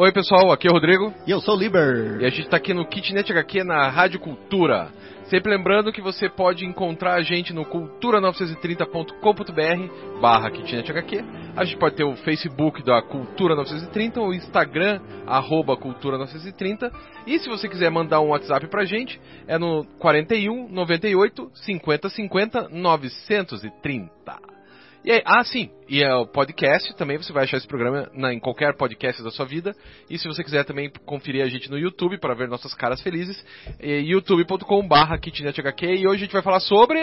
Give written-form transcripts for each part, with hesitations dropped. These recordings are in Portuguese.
Oi pessoal, aqui é o Rodrigo. E eu sou o Liber. E a gente está aqui no Kitnet HQ na Rádio Cultura. Sempre lembrando que você pode encontrar a gente no cultura930.com.br/Kitnet HQ. A gente pode ter o Facebook da Cultura 930, o Instagram, @Cultura930. E se você quiser mandar um WhatsApp pra gente, é no 41 98 50 50 930. E aí, sim, e o podcast também, você vai achar esse programa em qualquer podcast da sua vida. E se você quiser também conferir a gente no YouTube para ver nossas caras felizes, youtube.com/KitnetHQ. E hoje a gente vai falar sobre...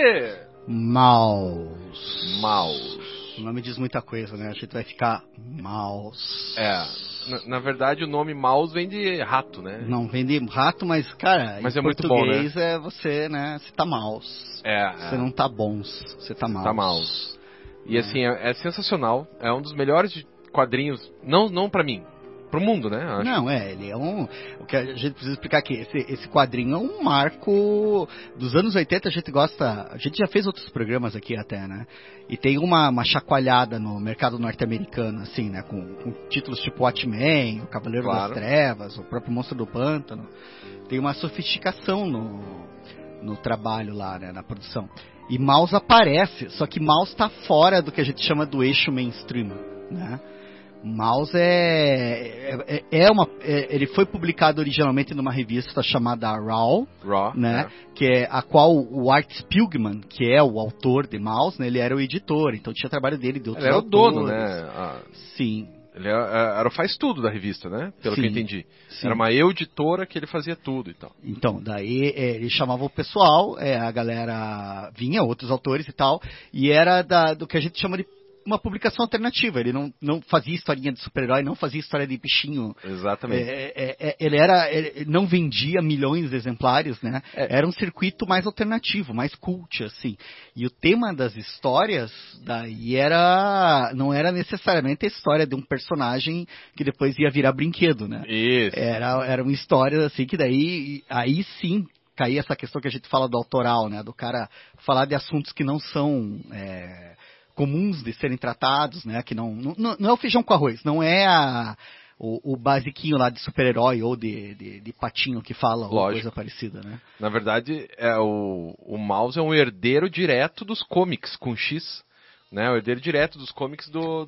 Mouse. Mouse. O nome diz muita coisa, né? A gente vai ficar mouse. Na verdade o nome mouse vem de rato, né? Não, vem de rato, mas, cara, mas em é muito bom, né? português é você, né? Você tá mouse. Você não tá bons, você tá mouse. Tá mouse. E assim, é sensacional. É um dos melhores quadrinhos, não pra mim, pro mundo, né? Acho. Não, ele é um... O que a gente precisa explicar aqui, esse quadrinho é um marco dos anos 80, a gente já fez outros programas aqui até, né? E tem uma chacoalhada no mercado norte-americano, assim, né? Com títulos tipo Watchmen, O Cavaleiro das Trevas, o próprio Monstro do Pântano. Tem uma sofisticação no trabalho lá, né? Na produção. E Mouse aparece, só que Mouse está fora do que a gente chama do eixo mainstream, né? Mouse ele foi publicado originalmente numa revista chamada Raw, né? Que é a qual o Art Spiegelman, que é o autor de Mouse, né? Ele era o editor, então tinha trabalho dele de outros autores. Ele era o dono, né? Sim. Ele era o faz-tudo da revista, né? Pelo que eu entendi. Sim. Era uma editora que ele fazia tudo e tal. Então, daí ele chamava o pessoal, a galera vinha, outros autores e tal, e era do que a gente chama de uma publicação alternativa. Ele não fazia historinha de super-herói, não fazia história de bichinho. Exatamente. Ele não vendia milhões de exemplares, né? Era um circuito mais alternativo, mais cult, assim. E o tema das histórias daí não era necessariamente a história de um personagem que depois ia virar brinquedo, né? Isso. Eram histórias assim que aí sim caía essa questão que a gente fala do autoral, né? Do cara falar de assuntos que não são comuns de serem tratados, né? Que não é o feijão com arroz, não é o basiquinho lá de super-herói ou de patinho que fala ou coisa parecida, né? Na verdade, o Mouse é um herdeiro direto dos comics com X, né? O herdeiro direto dos comics do...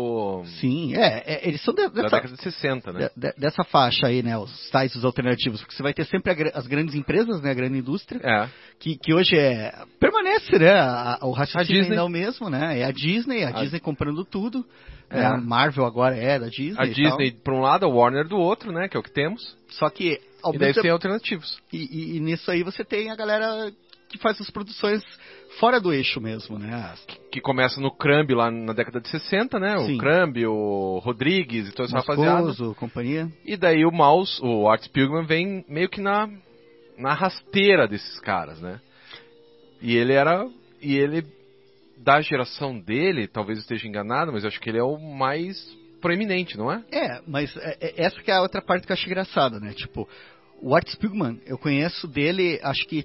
Sim, eles são da década de 60, né? Dessa faixa aí, né? Os sites alternativos, porque você vai ter sempre as grandes empresas, né? A grande indústria, que hoje permanece, né? O raciocínio ainda é o mesmo, né? É a Disney comprando tudo. A Marvel agora é da Disney. A Disney por um lado, a Warner do outro, né? Que é o que temos. Só que... E daí tem alternativos. E nisso aí você tem a galera que faz as produções fora do eixo mesmo, né? Que começa no Crumb lá na década de 60, né? Sim. O Crumb, o Rodrigues e toda essa rapaziada. Companhia. E daí o Mouse, o Art Spiegelman, vem meio que na rasteira desses caras, né? E ele, da geração dele, talvez eu esteja enganado, mas eu acho que ele é o mais proeminente, não é? Mas essa que é a outra parte que eu acho engraçada, né? Tipo, o Art Spiegelman, eu conheço dele, acho que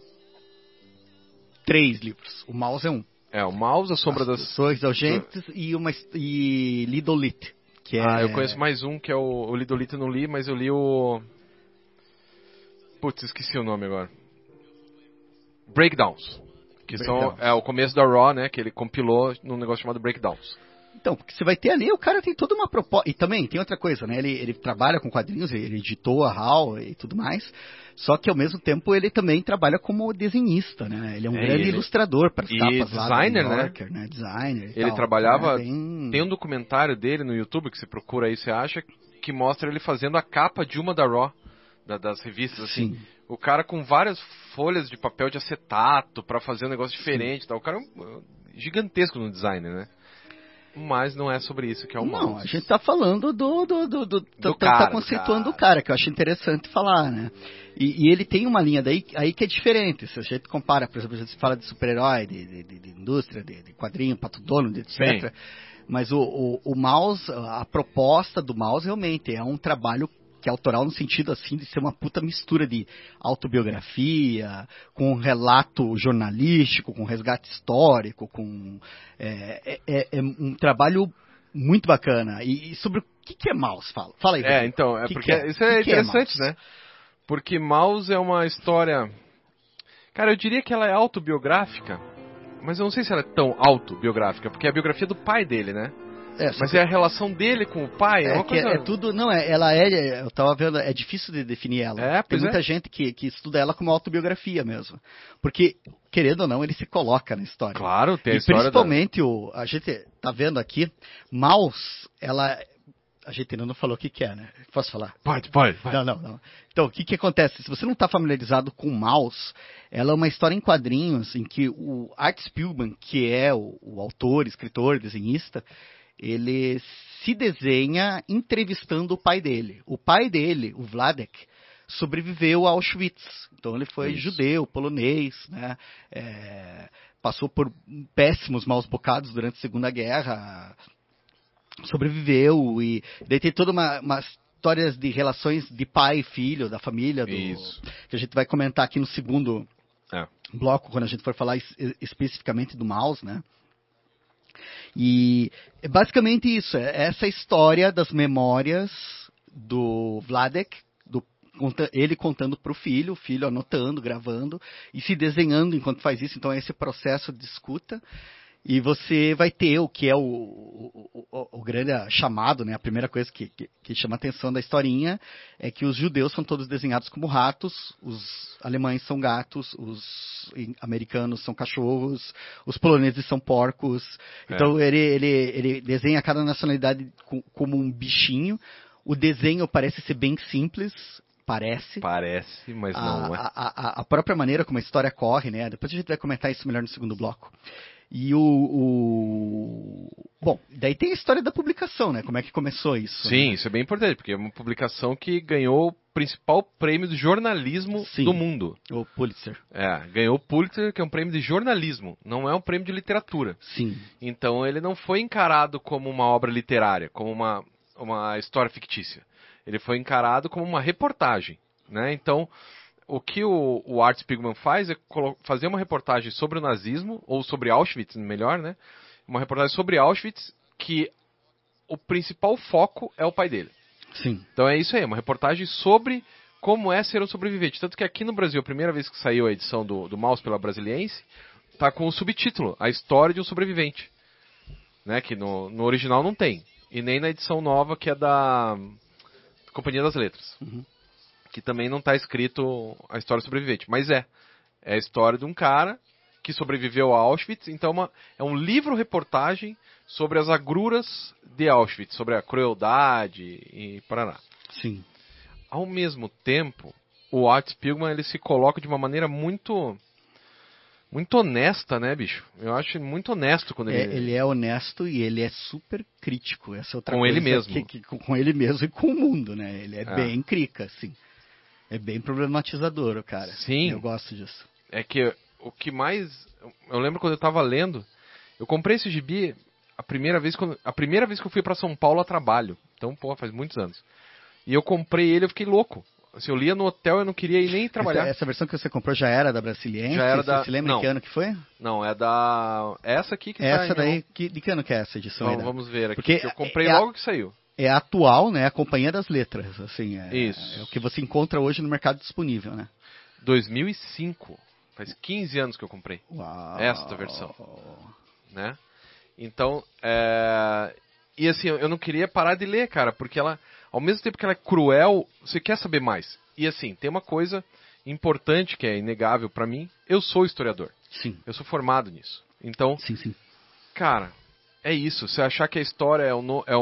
3 livros. O Mouse é um. O Mouse, A Sombra das Pessoas Urgentes e Lidolit. Eu conheço mais um, que é o Lidolit, eu não li, mas eu li o... Putz, esqueci o nome agora. Breakdowns. Que são o começo da Raw, né? Que ele compilou num negócio chamado Breakdowns. Então, porque você vai ter ali, o cara tem toda uma proposta. E também tem outra coisa, né? Ele trabalha com quadrinhos, ele editou a HAL e tudo mais. Só que ao mesmo tempo ele também trabalha como desenhista, né? Ele é um grande ilustrador para as capas lá do New Yorker, né? Designer. Ele trabalhava. Tem um documentário dele no YouTube que você procura aí, você acha, que mostra ele fazendo a capa de uma da Raw, das revistas, assim. Sim. O cara com várias folhas de papel de acetato para fazer um negócio diferente, tal. O cara é gigantesco no design, né? Mas não é sobre isso que é o Mouse. Não, a gente tá falando do cara, tá conceituando o cara, que eu acho interessante falar, né? E ele tem uma linha daí aí que é diferente. Se a gente compara, por exemplo, a gente fala de super-herói, de indústria, de quadrinho, Pato Donald, etc. Sim. Mas o Mouse, a proposta do Mouse realmente é um trabalho que é autoral no sentido assim de ser uma puta mistura de autobiografia, com relato jornalístico, com resgate histórico, com um trabalho muito bacana. E sobre que é Maus? Fala aí. Então, porque isso é interessante, né? Porque Maus é uma história... Cara, eu diria que ela é autobiográfica, mas eu não sei se ela é tão autobiográfica, porque é a biografia do pai dele, né? Mas é a relação dele com o pai, é uma coisa... É tudo, não, eu tava vendo, é difícil de definir ela. Tem muita gente que estuda ela como autobiografia mesmo. Porque, querendo ou não, ele se coloca na história. Claro, tem a e história principalmente, a gente tá vendo aqui, Maus, a gente ainda não falou o que é, né? Posso falar? Pode. Não. Então, o que acontece? Se você não está familiarizado com Maus, ela é uma história em quadrinhos em que o Art Spiegelman, que é o autor, escritor, desenhista, ele se desenha entrevistando o pai dele. O pai dele, o Vladek, sobreviveu a Auschwitz. Então ele foi judeu, polonês, né? Passou por péssimos maus bocados durante a Segunda Guerra, sobreviveu e daí tem toda uma histórias de relações de pai e filho, da família, que a gente vai comentar aqui no segundo bloco, quando a gente for falar especificamente do Maus, né? E é basicamente isso, essa história das memórias do Vladek, ele contando para o filho anotando, gravando e se desenhando enquanto faz isso. Então é esse processo de escuta. E você vai ter o que é o grande chamado, né? A primeira coisa que chama a atenção da historinha é que os judeus são todos desenhados como ratos, os alemães são gatos, os americanos são cachorros, os poloneses são porcos. Então ele desenha cada nacionalidade como um bichinho. O desenho parece ser bem simples. Parece, mas não é. A própria maneira como a história corre, né? Depois a gente vai comentar isso melhor no segundo bloco. E Bom, daí tem a história da publicação, né? Como é que começou isso? Sim, né? isso é bem importante, porque é uma publicação que ganhou o principal prêmio de jornalismo do mundo. O Pulitzer. Ganhou o Pulitzer, que é um prêmio de jornalismo, não é um prêmio de literatura. Sim. Então ele não foi encarado como uma obra literária, como uma história fictícia. Ele foi encarado como uma reportagem, né? Então, o que o Art Spiegelman faz é fazer uma reportagem sobre o nazismo, ou sobre Auschwitz, melhor, né? Uma reportagem sobre Auschwitz, que o principal foco é o pai dele. Sim. Então é isso aí, uma reportagem sobre como é ser um sobrevivente. Tanto que aqui no Brasil, a primeira vez que saiu a edição do Maus pela Brasiliense, tá com o subtítulo, A História de um Sobrevivente. Né? Que no original não tem. E nem na edição nova, que é da Companhia das Letras. Uhum. Que também não está escrito a história do sobrevivente. Mas é a história de um cara que sobreviveu a Auschwitz. Então é um livro-reportagem sobre as agruras de Auschwitz, sobre a crueldade e parará. Sim. Ao mesmo tempo, o Art Spiegelman ele se coloca de uma maneira muito honesta, né, bicho? Eu acho muito honesto quando ele... Ele é honesto e ele é super crítico. Essa é outra com coisa ele mesmo. Com ele mesmo e com o mundo, né? Ele é bem crica, assim. É bem problematizador, o cara. Sim. Eu gosto disso. É que o que mais... Eu lembro quando eu tava lendo, eu comprei esse gibi a primeira vez que eu fui pra São Paulo a trabalho. Então, faz muitos anos. E eu comprei ele, eu fiquei louco. Assim, eu lia no hotel, eu não queria ir nem trabalhar. Essa versão que você comprou já era da Brasiliense? Já era Você se lembra que ano que foi? Não, é da... Essa aqui que essa daí, de que ano que é essa edição? Vamos ver aqui. Porque eu comprei logo que saiu. É a atual, né? A Companhia das Letras, assim. Isso. É o que você encontra hoje no mercado disponível, né? 2005. Faz 15 anos que eu comprei. Uau. Esta versão. Né? Então, e assim, eu não queria parar de ler, cara, porque ela, ao mesmo tempo que ela é cruel, você quer saber mais. E assim, tem uma coisa importante que é inegável pra mim, eu sou historiador. Sim. Eu sou formado nisso. Então, sim. Cara, é isso. Você achar que a história é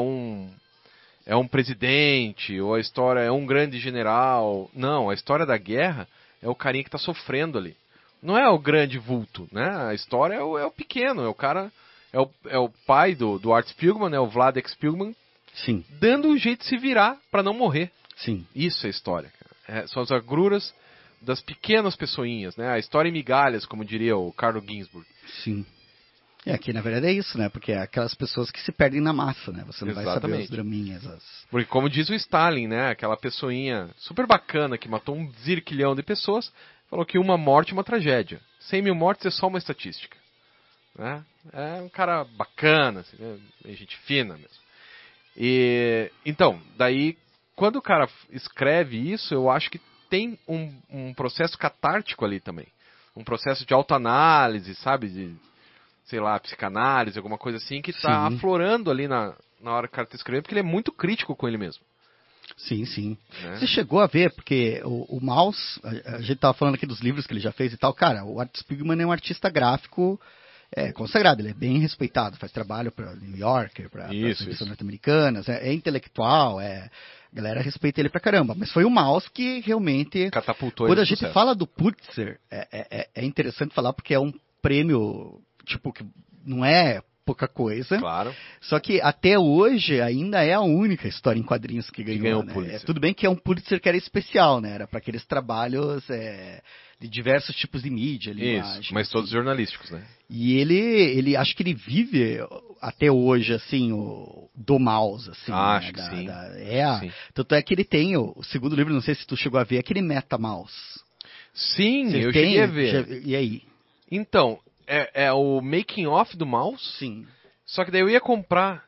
um presidente, ou a história é um grande general. Não, a história da guerra é o carinha que está sofrendo ali. Não é o grande vulto, né? A história é o pequeno, é o cara... É o pai do Art Spiegelman, né? O Vladek Spiegelman. Sim. Dando um jeito de se virar para não morrer. Sim. Isso é história, cara. São as agruras das pequenas pessoinhas, né? A história em migalhas, como diria o Carlo Ginzburg. Sim. Aqui na verdade é isso, né? Porque é aquelas pessoas que se perdem na massa, né? Você não vai saber os draminhas. Porque como diz o Stalin, né? Aquela pessoinha super bacana que matou um zirquilhão de pessoas, falou que uma morte é uma tragédia. 100 mil mortes é só uma estatística. Né? É um cara bacana, assim, né? Gente fina mesmo. E então, daí, quando o cara escreve isso, eu acho que tem um processo catártico ali também. Um processo de autoanálise, sabe? De, sei lá, psicanálise, alguma coisa assim, que tá Sim. aflorando ali na hora que o cara tá escrevendo, porque ele é muito crítico com ele mesmo. Sim, sim. Né? Você chegou a ver, porque o Maus, a gente tava falando aqui dos livros que ele já fez e tal, cara, o Art Spiegelman é um artista gráfico consagrado, ele é bem respeitado, faz trabalho para New Yorker, para revistas norte-americanas, é intelectual, a galera respeita ele pra caramba, mas foi o Maus que realmente... Catapultou Quando ele a gente sucesso. fala do Pulitzer, é interessante falar porque é um prêmio, tipo, que não é pouca coisa. Claro. Só que até hoje ainda é a única história em quadrinhos que ganhou, o né? Pulitzer. Tudo bem que é um Pulitzer que era especial, né? Era para aqueles trabalhos de diversos tipos de mídia, linguagem. Isso, mas todos jornalísticos, né? E ele acho que ele vive até hoje, assim, do mouse, assim. Acho que sim. Sim. Tanto é que ele tem o segundo livro, não sei se tu chegou a ver, aquele MetaMouse. Sim, eu cheguei a ver. E aí? Então, é o making off do mouse. Sim. Só que daí eu ia comprar.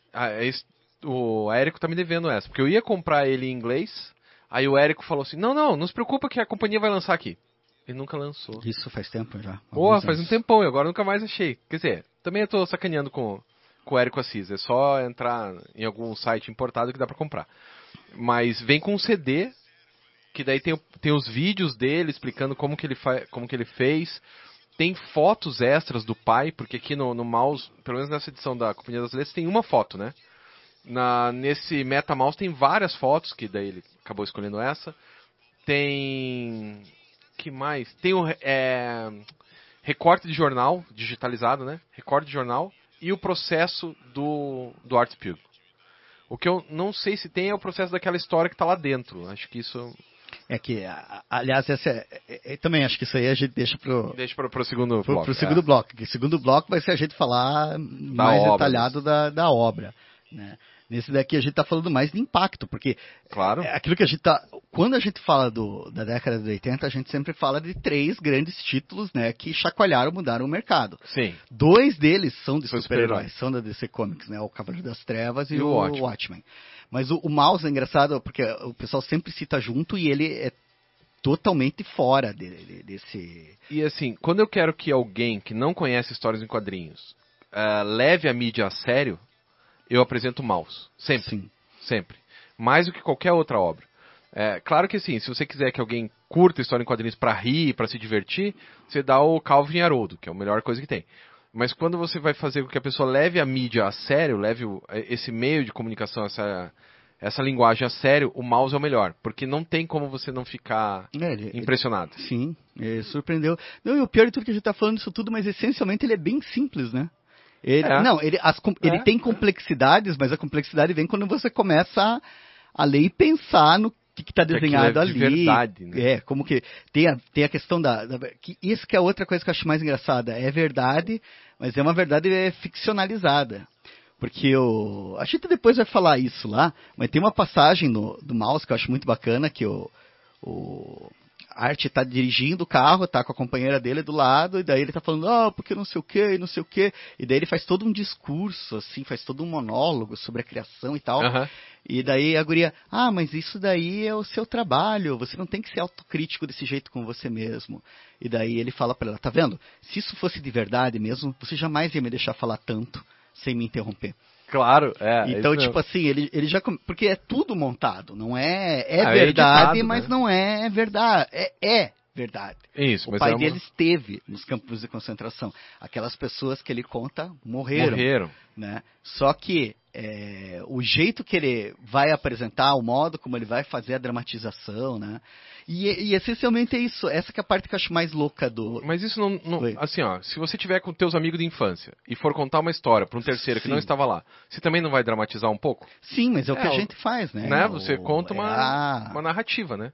O Érico tá me devendo essa, porque eu ia comprar ele em inglês. Aí o Érico falou assim: não se preocupa que a companhia vai lançar aqui. Ele nunca lançou. Isso faz tempo já. Porra, faz um tempão e agora nunca mais achei. Quer dizer, também eu tô sacaneando com o Érico Assis. É só entrar em algum site importado que dá pra comprar. Mas vem com um CD, que daí tem os vídeos dele explicando como que ele fez. Tem fotos extras do pai, porque aqui no mouse, pelo menos nessa edição da Companhia das Letras, tem uma foto, né? Nesse MetaMouse tem várias fotos, que daí ele acabou escolhendo essa. Tem... que mais? Tem o recorte de jornal, digitalizado, né? Recorte de jornal e o processo do Art Spiegel. O que eu não sei se tem é o processo daquela história que está lá dentro. Acho que isso... aliás, essa também acho que isso aí a gente deixa pro segundo bloco. Pro segundo bloco, que o segundo bloco vai ser a gente falar mais obra, detalhado da obra, né? Nesse daqui a gente está falando mais de impacto, porque claro. Aquilo que a gente tá... Quando a gente fala da década de 80, a gente sempre fala de 3 grandes títulos, né, que chacoalharam, mudaram o mercado. Sim. 2 deles são de super-heróis, são da DC Comics, né, o Cavaleiro das Trevas e o Watchmen. Mas o Mouse é engraçado porque o pessoal sempre cita junto e ele é totalmente fora desse... E assim, quando eu quero que alguém que não conhece histórias em quadrinhos leve a mídia a sério, eu apresento o Mouse. Sempre. Sim. Sempre. Mais do que qualquer outra obra. Claro que assim, se você quiser que alguém curta história em quadrinhos para rir, para se divertir, você dá o Calvin e Haroldo, que é a melhor coisa que tem. Mas quando você vai fazer com que a pessoa leve a mídia a sério, leve esse meio de comunicação, essa linguagem a sério, o Mouse é o melhor. Porque não tem como você não ficar impressionado. Sim, surpreendeu. Não, e o pior de tudo que a gente está falando isso tudo, mas essencialmente ele é bem simples, né? Ele tem complexidades, mas a complexidade vem quando você começa a ler e pensar no que está desenhado ali. De verdade, né? Como que tem a questão que isso que é outra coisa que eu acho mais engraçada. É verdade, mas é uma verdade ficcionalizada. Porque a gente depois vai falar isso lá, mas tem uma passagem do Mouse que eu acho muito bacana, que o Art está dirigindo o carro, tá com a companheira dele do lado, e daí ele tá falando, porque não sei o que, não sei o que, e daí ele faz todo um discurso, assim, faz todo um monólogo sobre a criação e tal, e daí a guria, mas isso daí é o seu trabalho, você não tem que ser autocrítico desse jeito com você mesmo. E daí ele fala para ela, tá vendo? Se isso fosse de verdade mesmo, você jamais ia me deixar falar tanto, sem me interromper. Claro, Então, tipo assim, ele já... Porque é tudo montado, não é é verdade, editado, mas né? não é verdade. É verdade. Isso, o pai dele esteve nos campos de concentração. Aquelas pessoas que ele conta morreram. Né? Só que o jeito que ele vai apresentar, o modo como ele vai fazer a dramatização, né? E essencialmente é isso. Essa que é a parte que eu acho mais louca do... Mas isso não assim, se você tiver com teus amigos de infância e for contar uma história para um terceiro que não estava lá, você também não vai dramatizar um pouco? Sim, mas é o que a gente faz, né? Você conta uma narrativa, né?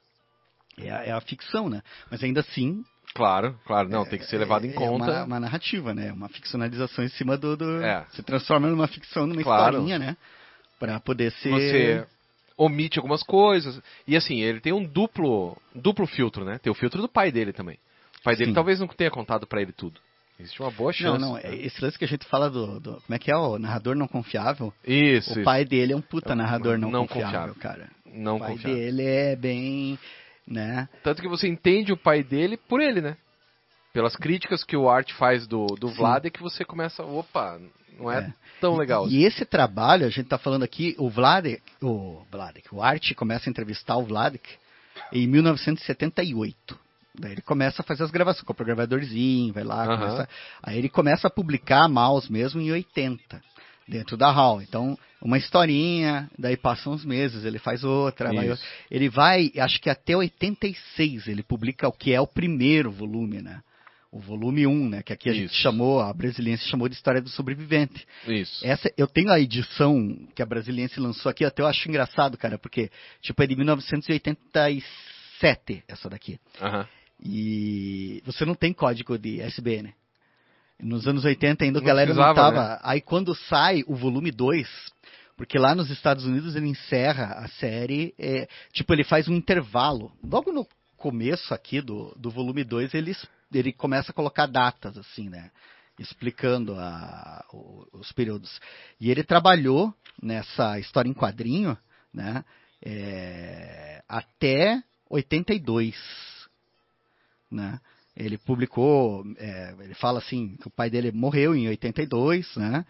É a ficção, né? Mas ainda assim... Claro, não, tem que ser levado em conta. Uma narrativa, né? Uma ficcionalização em cima se transforma numa ficção, numa historinha, né? Pra poder ser... Você omite algumas coisas. E assim, ele tem um duplo filtro, né? Tem o filtro do pai dele também. O pai dele talvez não tenha contado pra ele tudo. Existe uma boa chance. Não, esse lance que a gente fala como é que é o narrador não confiável? Isso. O pai dele é um puta narrador não confiável, cara. Não o pai confiável. dele é bem, né? Tanto que você entende o pai dele por ele, né? Pelas críticas que o Art faz do Vlad, é que você começa, opa, não é tão legal. E esse trabalho, a gente tá falando aqui, o Art começa a entrevistar o Vladek em 1978. Daí ele começa a fazer as gravações, compra o gravadorzinho, vai lá, aí ele começa a publicar Mouse mesmo em 80, dentro da HAL. Então, uma historinha, daí passam uns meses, ele faz outra, ele vai, acho que até 86 ele publica o que é o primeiro volume, né? O volume 1, né? Que aqui a gente chamou, a Brasiliense chamou de História do Sobrevivente. Isso. Eu tenho a edição que a Brasiliense lançou aqui, até eu acho engraçado, cara, porque, tipo, é de 1987, essa daqui. E você não tem código de ISBN. Nos anos 80 ainda a galera não tava. Né? Aí quando sai o volume 2, porque lá nos Estados Unidos ele encerra a série, tipo, ele faz um intervalo. Logo no começo aqui do volume 2, ele começa a colocar datas, assim, né? Explicando os períodos. E ele trabalhou nessa história em quadrinho, né? Até 82, né? Ele publicou, ele fala assim, que o pai dele morreu em 82, né?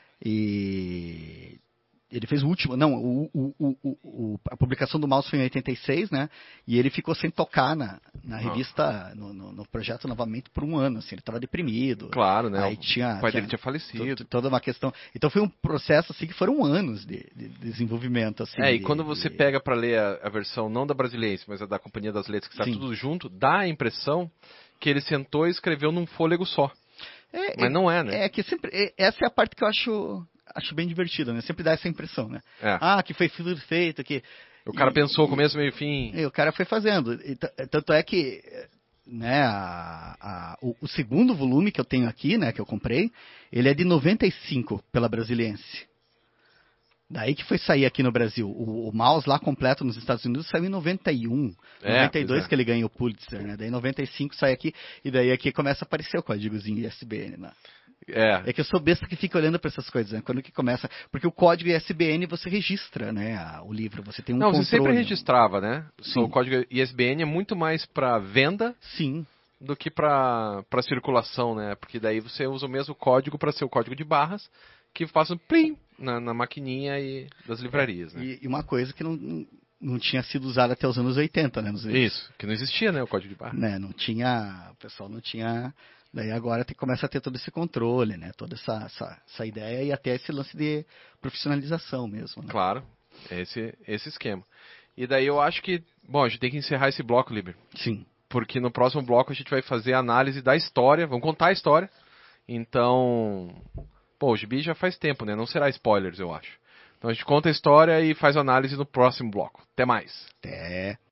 E ele fez o último, não, a publicação do Mouse foi em 86, né? E ele ficou sem tocar na revista, no projeto novamente por um ano, assim, ele estava deprimido. Claro, né? Aí o pai dele tinha falecido. Toda uma questão. Então foi um processo, assim, que foram anos de desenvolvimento, assim. E quando você pega para ler a versão, não da Brasiliense, mas a da Companhia das Letras, que está tudo junto, dá a impressão que ele sentou e escreveu num fôlego só. Mas não é, né? Que essa é a parte que eu acho bem divertida, né? Sempre dá essa impressão, né? Que foi tudo feito, que... O cara pensou começo, meio, fim... o cara foi fazendo. Tanto é que, né, o segundo volume que eu tenho aqui, né, que eu comprei, ele é de 95 pela Brasiliense. Daí que foi sair aqui no Brasil. O Mouse lá completo nos Estados Unidos saiu em 91. 92 que ele ganhou o Pulitzer, né? Daí em 95 sai aqui, e daí aqui começa a aparecer o códigozinho ISBN, né? É que eu sou besta que fica olhando para essas coisas, né? Quando que começa... Porque o código ISBN você registra, né? O livro, você tem um controle. Não, você sempre registrava, né? O código ISBN é muito mais para venda do que para circulação, né? Porque daí você usa o mesmo código para ser o código de barras, que faça um plim na maquininha das livrarias, né? E uma coisa que não tinha sido usada até os anos 80, né? Isso, que não existia, né? O código de barras. Né? Não tinha... O pessoal não tinha... Daí agora começa a ter todo esse controle, né? Toda essa ideia e até esse lance de profissionalização mesmo. Né? Claro, esse esquema. E daí eu acho que... Bom, a gente tem que encerrar esse bloco, Liber. Sim. Porque no próximo bloco a gente vai fazer a análise da história. Vamos contar a história. Então... Pô, o gibi já faz tempo, né? Não será spoilers, eu acho. Então a gente conta a história e faz a análise no próximo bloco. Até mais. Até.